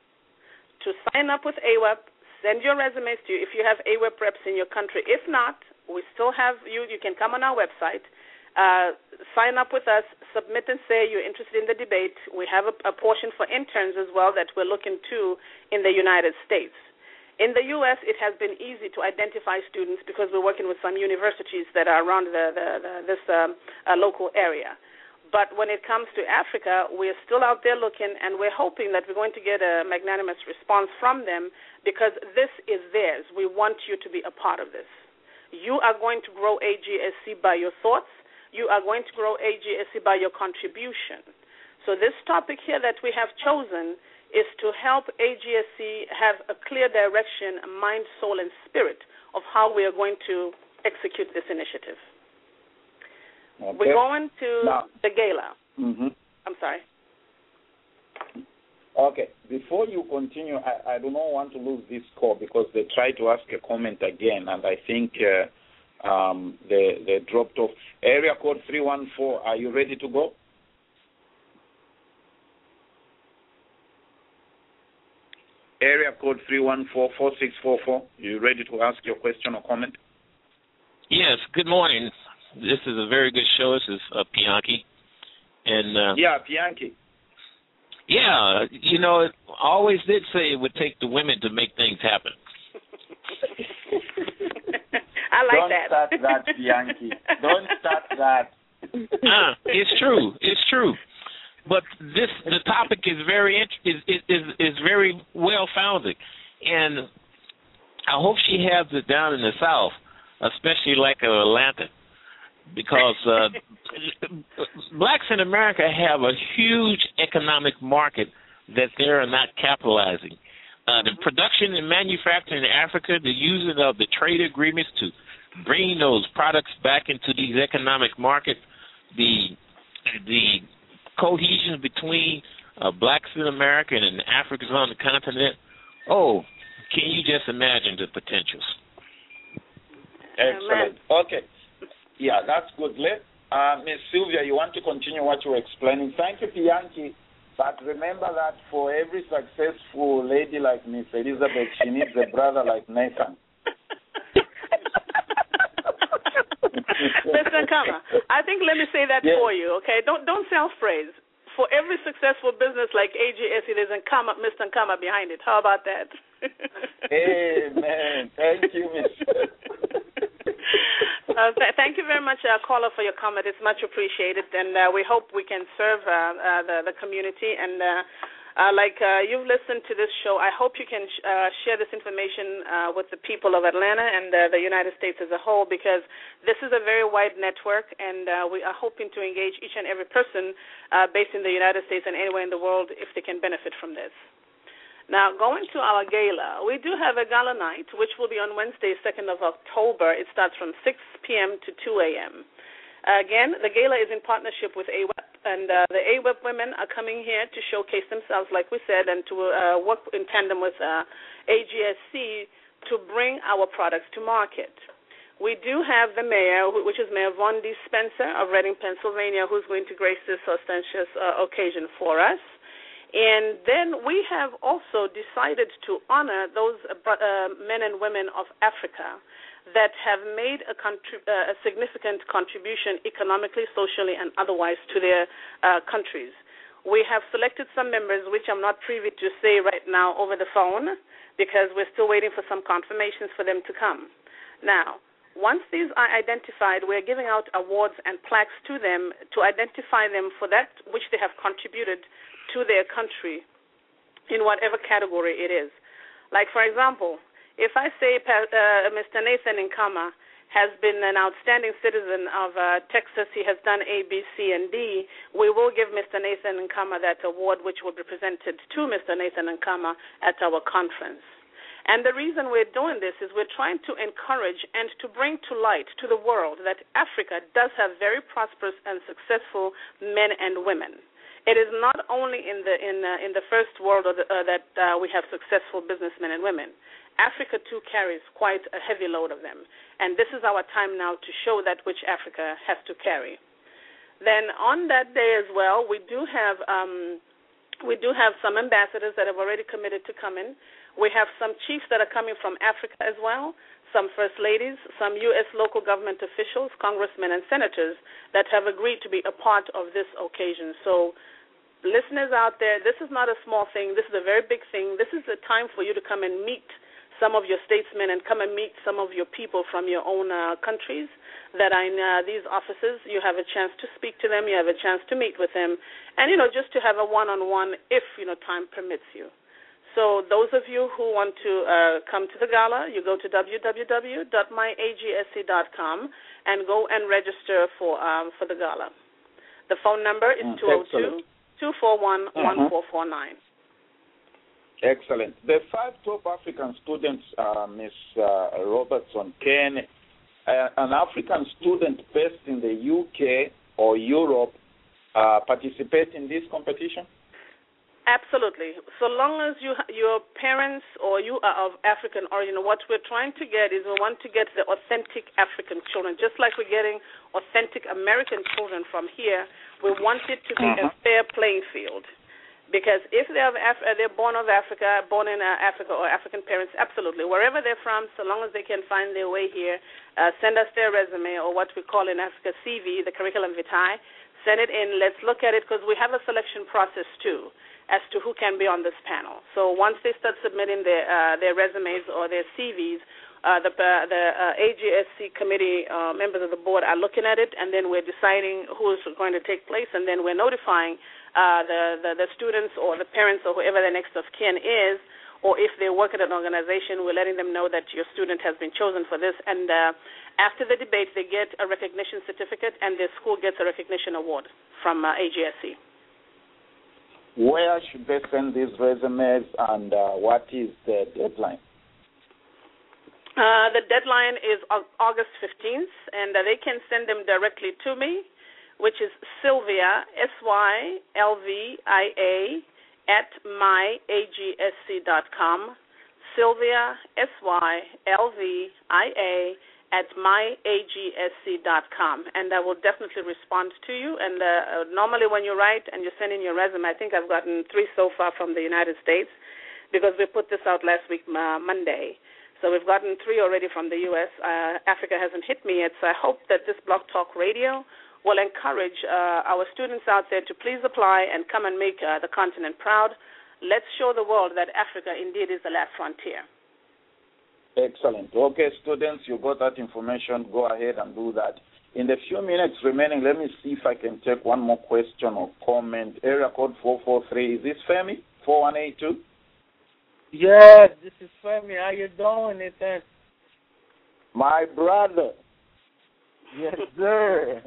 to sign up with A W E B. Send your resumes to you if you have A W E B reps in your country. If not, we still have you. You can come on our website, uh, sign up with us, submit and say you're interested in the debate. We have a, a portion for interns as well that we're looking to in the United States. In the U S, it has been easy to identify students because we're working with some universities that are around the, the, the, this um, uh, local area. But when it comes to Africa, we're still out there looking, and we're hoping that we're going to get a magnanimous response from them because this is theirs. We want you to be a part of this. You are going to grow A G S C by your thoughts. You are going to grow A G S C by your contribution. So this topic here that we have chosen is to help A G S C have a clear direction, mind, soul, and spirit of how we are going to execute this initiative. Okay. We're going to now, the gala. Mm-hmm. I'm sorry. Okay. Before you continue, I, I do not want to lose this call because they tried to ask a comment again, and I think uh, um, they, they dropped off. Area code three one four, are you ready to go? Area code three one four, four six four four, you ready to ask your question or comment? Yes, good morning. This is a very good show. This is uh, Pianki. And, uh, yeah, Pianki. Yeah, you know, I always did say it would take the women to make things happen. I like Don't that. Don't start that, Pianki. Don't start that. Uh, it's true. It's true. But this the topic is very is is is very well founded, and I hope she has it down in the South, especially like Atlanta, because uh, blacks in America have a huge economic market that they are not capitalizing. Uh, the production and manufacturing in Africa, the using of the trade agreements to bring those products back into these economic markets, the the cohesion between uh, blacks in America and Africans on the continent. Oh, can you just imagine the potentials? Excellent. Okay. Yeah, that's good. Let uh, Miss Sylvia, you want to continue what you were explaining? Thank you, Pianki. But remember that for every successful lady like Miss Elizabeth, she needs a brother like Nathan. Mister Nkama, I think let me say that yes. for you, okay? Don't don't self-praise. For every successful business like A G S C, there's Nkama, Mister Nkama behind it. How about that? Amen. Thank you, Miss Uh, th- thank you very much, uh, caller, for your comment. It's much appreciated, and uh, we hope we can serve uh, uh, the, the community. And uh, uh, like uh, you've listened to this show, I hope you can sh- uh, share this information uh, with the people of Atlanta and uh, the United States as a whole, because this is a very wide network, and uh, we are hoping to engage each and every person uh, based in the United States and anywhere in the world if they can benefit from this. Now, going to our gala, we do have a gala night, which will be on Wednesday, second of October. It starts from six p.m. to two a.m. Uh, again, the gala is in partnership with A W E P, and uh, the A W E P women are coming here to showcase themselves, like we said, and to uh, work in tandem with uh, A G S C to bring our products to market. We do have the mayor, which is Mayor Von D. Spencer of Reading, Pennsylvania, who's going to grace this auspicious uh, occasion for us. And then we have also decided to honor those uh, men and women of Africa that have made a, contrib- uh, a significant contribution economically, socially, and otherwise to their uh, countries. We have selected some members, which I'm not privy to say right now over the phone, because we're still waiting for some confirmations for them to come. Now, once these are identified, we're giving out awards and plaques to them to identify them for that which they have contributed to their country in whatever category it is. Like, for example, if I say uh, Mister Nathan Nkama has been an outstanding citizen of uh, Texas, he has done A, B, C, and D, we will give Mister Nathan Nkama that award, which will be presented to Mister Nathan Nkama at our conference. And the reason we're doing this is we're trying to encourage and to bring to light to the world that Africa does have very prosperous and successful men and women. It is not only in the in uh, in the first world or the, uh, that uh, we have successful businessmen and women. Africa too carries quite a heavy load of them, and this is our time now to show that which Africa has to carry. Then on that day as well, we do have um, we do have some ambassadors that have already committed to coming. We have some chiefs that are coming from Africa as well, some first ladies, some U S local government officials, congressmen, and senators that have agreed to be a part of this occasion. So, listeners out there, this is not a small thing. This is a very big thing. This is a time for you to come and meet some of your statesmen and come and meet some of your people from your own uh, countries that are in uh, these offices. You have a chance to speak to them. You have a chance to meet with them. And, you know, just to have a one-on-one if, you know, time permits you. So those of you who want to uh, come to the gala, you go to w w w dot my a g s c dot com and go and register for um, for the gala. The phone number is two oh two, two four one, one four four nine. Excellent. The five top African students, uh, Miz Uh, Robertson, can uh, an African student based in the U K or Europe uh, participate in this competition? Absolutely. So long as you, your parents or you are of African origin, what we're trying to get is we want to get the authentic African children. Just like we're getting authentic American children from here, we want it to be uh-huh. a fair playing field. Because if they have Af- they're born of Africa, born in uh, Africa or African parents, absolutely. Wherever they're from, so long as they can find their way here, uh, send us their resume or what we call in Africa C V, the curriculum vitae. Send it in. Let's look at it because we have a selection process too as to who can be on this panel. So once they start submitting their uh, their resumes or their C Vs, uh, the uh, the uh, A G S C committee uh, members of the board are looking at it, and then we're deciding who is going to take place, and then we're notifying uh, the, the the students or the parents or whoever the next of kin is, or if they work at an organization, we're letting them know that your student has been chosen for this, and uh, after the debate, they get a recognition certificate, and their school gets a recognition award from uh, A G S C. Where should they send these resumes, and uh, what is the deadline? Uh, the deadline is August fifteenth, and uh, they can send them directly to me, which is Sylvia, S Y L V I A, at my A G S C dot com. Sylvia, S Y L V I A, at my A G S C dot com, and I will definitely respond to you. And uh, normally when you write and you send in your resume, I think I've gotten three so far from the United States because we put this out last week, uh, Monday. So we've gotten three already from the U S Uh, Africa hasn't hit me yet, so I hope that this Blog Talk Radio will encourage uh, our students out there to please apply and come and make uh, the continent proud. Let's show the world that Africa indeed is the last frontier. Excellent. Okay, students, you got that information. Go ahead and do that. In the few minutes remaining, let me see if I can take one more question or comment. Area code four four three. Is this Femi? four one eight two? Yes, this is Femi. How you doing, Nathan? My brother. Yes, sir.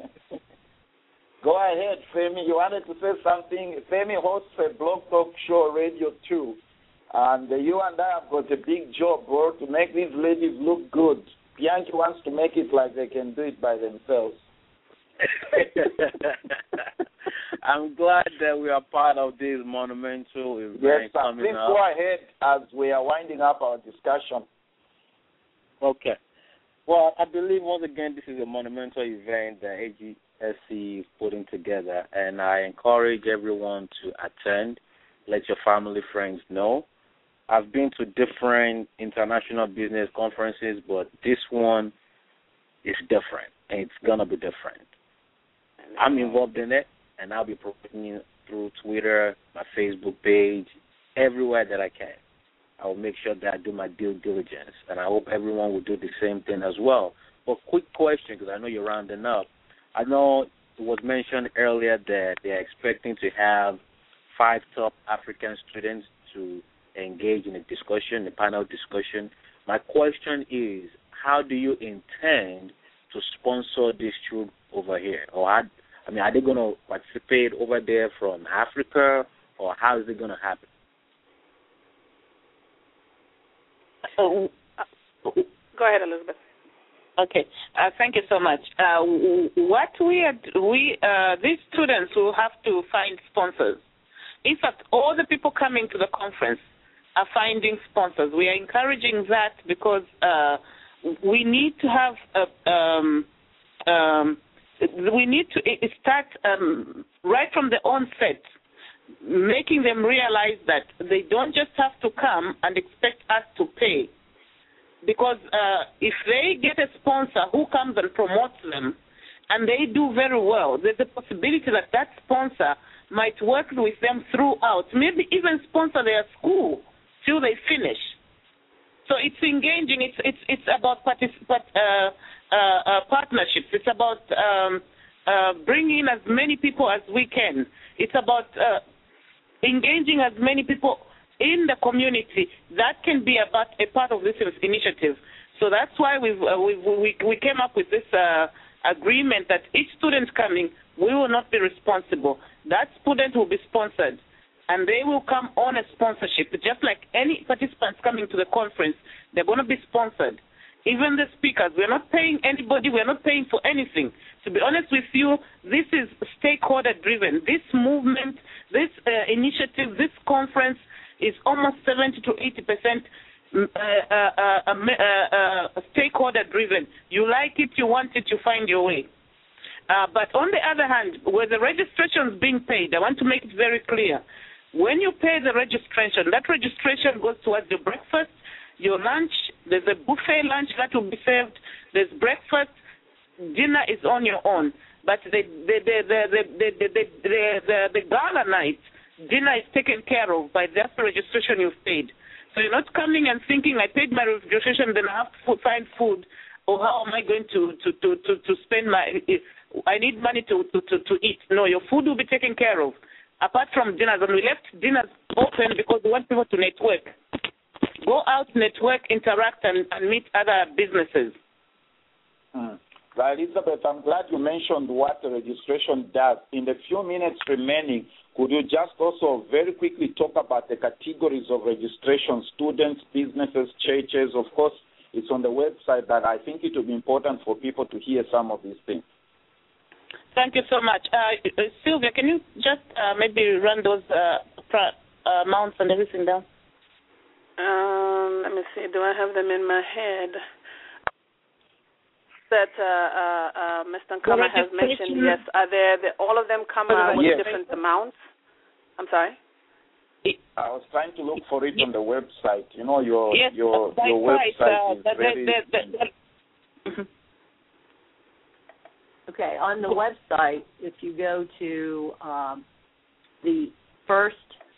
Go ahead, Femi. You wanted to say something. Femi hosts a Blog Talk Show Radio two. And uh, you and I have got a big job, bro, to make these ladies look good. Bianchi wants to make it like they can do it by themselves. I'm glad that we are part of this monumental event. Yes, sir. Coming Please up. go ahead as we are winding up our discussion. Okay. Well, I believe, once again, this is a monumental event that A G S C is putting together, and I encourage everyone to attend. Let your family, friends know. I've been to different international business conferences, but this one is different, and it's going to be different. I'm involved in it, and I'll be promoting it through Twitter, my Facebook page, everywhere that I can. I will make sure that I do my due diligence, and I hope everyone will do the same thing as well. But quick question, because I know you're rounding up. I know it was mentioned earlier that they're expecting to have five top African students to engage in a discussion, a panel discussion. My question is, how do you intend to sponsor this troop over here? Or, how, I mean, are they going to participate over there from Africa, or how is it going to happen? Uh, Go ahead, Elizabeth. Okay, uh, thank you so much. Uh, what we are, we uh, these students will have to find sponsors. In fact, all the people coming to the conference are finding sponsors. We are encouraging that because uh, we need to have a, um, um, we need to start um, right from the onset, making them realize that they don't just have to come and expect us to pay. Because uh, if they get a sponsor who comes and promotes them, and they do very well, there's a possibility that that sponsor might work with them throughout, maybe even sponsor their school till they finish. So it's engaging. It's it's it's about participate, uh, uh, uh, partnerships. It's about um, uh, bringing as many people as we can. It's about uh, engaging as many people in the community that can be about a part of this initiative. So that's why we've, uh, we we we came up with this uh, agreement that each student coming, we will not be responsible. That student will be sponsored, and they will come on a sponsorship. Just like any participants coming to the conference, they're going to be sponsored. even the speakers. We're not paying anybody. We're not paying for anything. To be honest with you, this is stakeholder-driven. This movement, this uh, initiative, this conference is almost seventy to eighty percent uh, uh, uh, uh, uh, stakeholder-driven. You like it, you want it, you find your way. Uh, but on the other hand, where the registration is being paid, I want to make it very clear. When you pay the registration, that registration goes towards your breakfast, your lunch. There's a buffet lunch that will be served. There's breakfast. Dinner is on your own. But the the the the the the the, the, the, the, the gala night, dinner is taken care of by just the registration you've paid. So you're not coming and thinking, I paid my registration, then I have to find food, or how am I going to to to to, to spend my? I need money to, to, to, to eat. No, your food will be taken care of. Apart from dinners, and we left dinners open because we want people to network. Go out, network, interact, and, and meet other businesses. Mm. Well, Elizabeth, I'm glad you mentioned what the registration does. In the few minutes remaining, could you just also very quickly talk about the categories of registration, students, businesses, churches? Of course, it's on the website, but I think it will be important for people to hear some of these things. Thank you so much. Uh, Sylvia, can you just uh, maybe run those uh, uh, amounts and everything down? Um, let me see. Do I have them in my head? That uh, uh, uh, Mister Nkama has mentioned, yes. Are there the, all of them come out with yes. different amounts? I'm sorry? I was trying to look for it on the website. You know, your yes, your your website right. is uh, very... The, the, the, Okay, on the website, if you go to um, the first,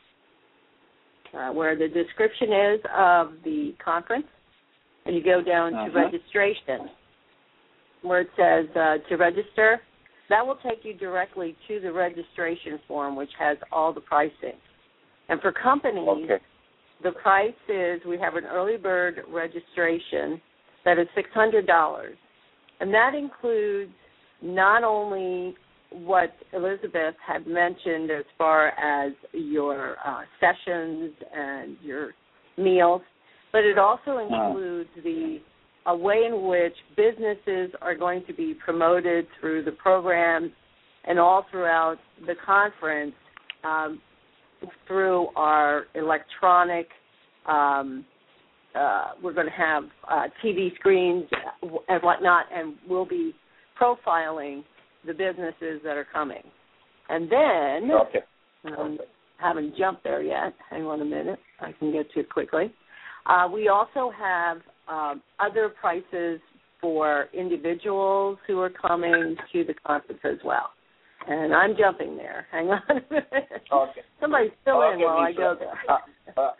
uh, where the description is of the conference, and you go down uh-huh. to registration, where it says uh, to register, that will take you directly to the registration form, which has all the pricing. And for companies, okay. the price is, we have an early bird registration that is six hundred dollars, and that includes not only what Elizabeth had mentioned as far as your uh, sessions and your meals, but it also includes the a way in which businesses are going to be promoted through the programs and all throughout the conference um, through our electronic, um, uh, we're going to have uh, T V screens and whatnot, and we'll be profiling the businesses that are coming. And then, okay. um, haven't jumped there yet. Hang on a minute. I can get to it quickly. Uh, we also have um, other prices for individuals who are coming to the conference as well. And I'm jumping there. Hang on a minute. Okay. Somebody fill okay, in while Mister I go there. Uh, uh,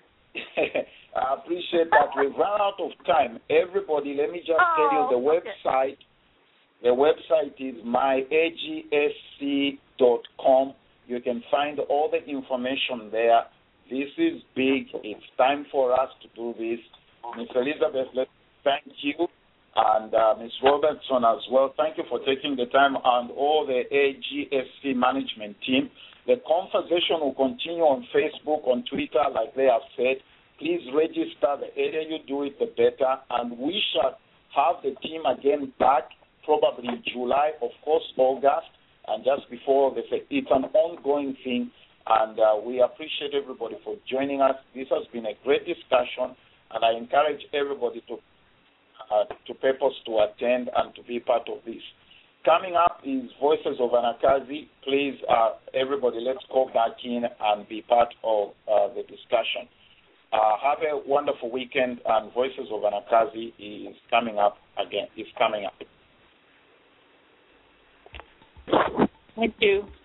I appreciate that. We've run out of time. Everybody, let me just oh, tell you the okay. website. The website is my a g s c dot com. You can find all the information there. This is big. It's time for us to do this. Miz Elizabeth, let's thank you, and uh, Miz Robertson as well. Thank you for taking the time, and all the A G S C management team. The conversation will continue on Facebook, on Twitter, like they have said. Please register. The earlier you do it, the better. And we shall have the team again back probably in July, of course, August, and just before they say it's an ongoing thing. And uh, we appreciate everybody for joining us. This has been a great discussion, and I encourage everybody to uh, to purpose to attend and to be part of this. Coming up is Voices of Anakazi. Please, uh, everybody, let's go back in and be part of uh, the discussion. Uh, have a wonderful weekend, and Voices of Anakazi is coming up again. Is coming up. Thank you.